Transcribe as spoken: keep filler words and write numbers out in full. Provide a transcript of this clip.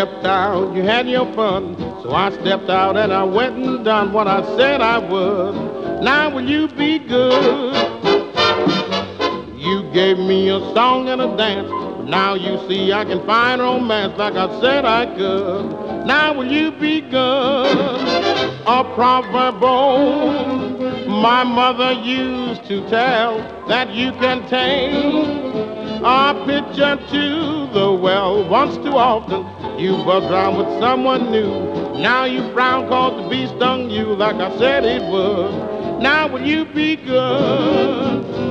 stepped out, you had your fun. So I stepped out and I went and done what I said I would. Now will you be good? You gave me a song and a dance, but now you see I can find romance like I said I could. Now will you be good? A proverb old my mother used to tell that you can take a pitcher to the well once too often. You buzz around with someone new. Now you frown cause the bee stung you like I said it would. Now will you be good?